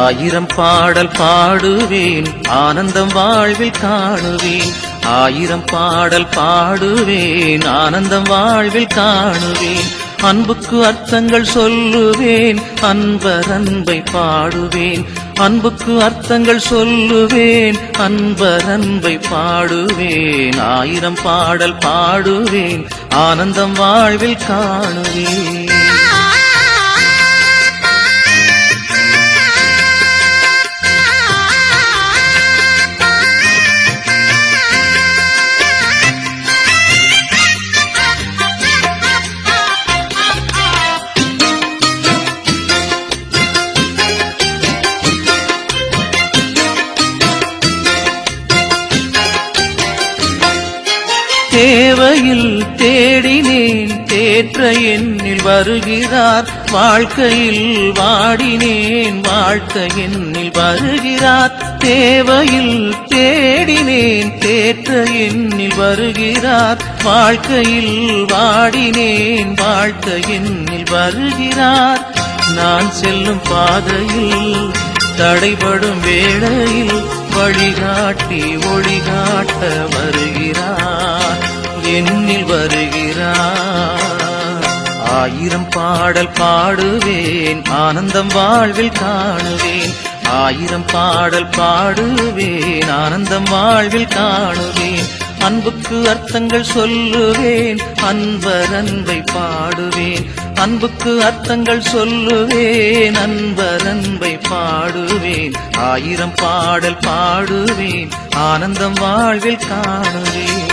ஆயிரம் பாடல் பாடுவேன் ஆனந்தம் வாழ்வில் காணுவேன். ஆயிரம் பாடல் பாடுவேன் ஆனந்தம் வாழ்வில் காணுவேன். அன்புக்கு அர்த்தங்கள் சொல்லுவேன் அன்பர் அன்பை பாடுவேன். அன்புக்கு அர்த்தங்கள் சொல்லுவேன் அன்பர் அன்பை பாடுவேன். ஆயிரம் பாடல் பாடுவேன் ஆனந்தம் வாழ்வில் காணுவேன். தேவையில் தேடினேன் தேற்ற எண்ணில் வருகிறார். வாழ்க்கையில் வாடினேன் வாழ்த்த எண்ணில் வருகிறார். தேவையில் தேடினேன் தேற்ற எண்ணில் வருகிறார். வாழ்க்கையில் வாடினேன் வாழ்த்த எண்ணில் வருகிறார். நான் செல்லும் பாதையில் தடைபடும் வேளையில் வழிகாட்டி ஒளிகாட்ட வருகிறார் எண்ணில் வருகிறார். ஆயிரம் பாடல் பாடுவேன் ஆனந்தம் வாழ்வில் காணுவேன். ஆயிரம் பாடல் பாடுவேன் ஆனந்தம் வாழ்வில் காணுவேன். அன்புக்கு அர்த்தங்கள் சொல்லுவேன் அன்பர் அன்பை பாடுவேன். அன்புக்கு அர்த்தங்கள் சொல்லுவேன் அன்பர் அன்பை பாடுவேன். ஆயிரம் பாடல் பாடுவேன் ஆனந்தம் வாழ்வில் காணுவேன்.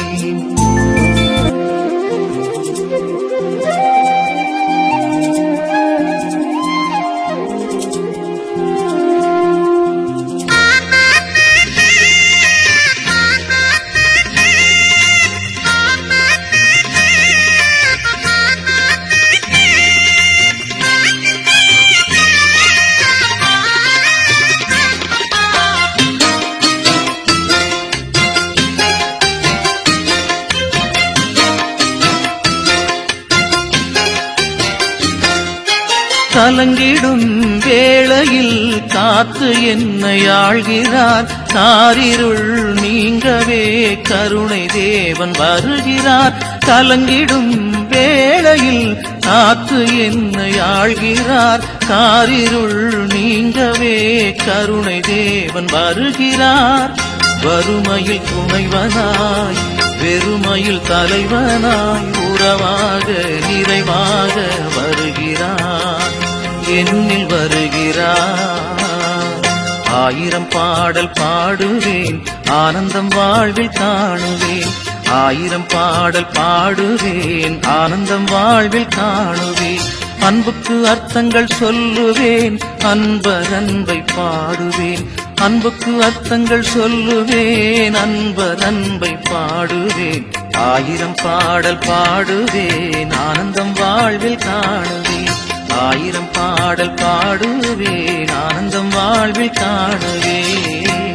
கலங்கிடும் வேளையில் காத்து என்னை ஆழ்கிறார். காரிருள் நீங்கவே கருணை தேவன் வருகிறார். கலங்கிடும் வேளையில் காத்து என்னை ஆழ்கிறார். காரிருள் நீங்கவே கருணை தேவன் வருகிறார். வறுமையில் துணைவனாய் வெறுமையில் தலைவனாய் உறவாக நிறைவாக வருகிறார் என்னில் வருகிறார். ஆயிரம் பாடல் பாடுவேன் ஆனந்தம் வாழ்வில் காணுவேன். ஆயிரம் பாடல் பாடுவேன் ஆனந்தம் வாழ்வில் காணுவேன். அன்புக்கு அர்த்தங்கள் சொல்லுவேன் அன்பர் அன்பை பாடுவேன். அன்புக்கு அர்த்தங்கள் சொல்லுவேன் அன்பர் அன்பை பாடுவேன். ஆயிரம் பாடல் பாடுவேன் ஆனந்தம் வாழ்வில் காணுவேன். ஆயிரம் பாடல் பாடுவேன் ஆனந்தம் வாழ்வில் காணுவேன்.